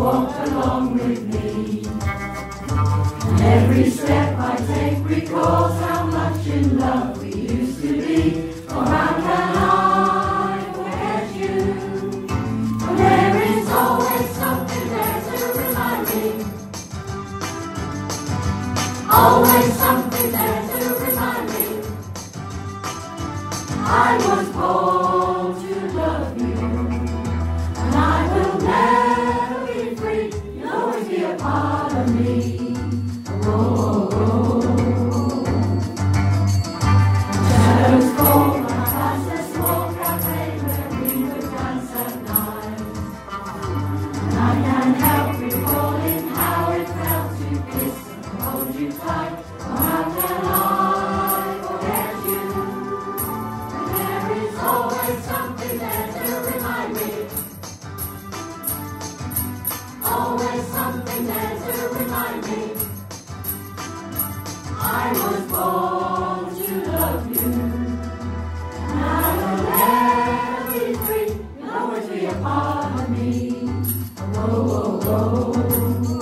walk along with me. And every step I take recalls how much in love we used to be. For how can I forget you? For there is always something there to remind me. Always something there to remind me. I was born to love you, and I will never be free. You'll always be a part of me. Oh, oh, oh. Shadows fall on our fastest walk, cafe where we would dance at night. And I can't help recalling how it felt to kiss and hold you tight. Oh, how can I forget you? And there is always something there to remind me. Always something there to remind me. I was born to love you, and I will never be free. You'll always be a part of me. Oh, oh, oh.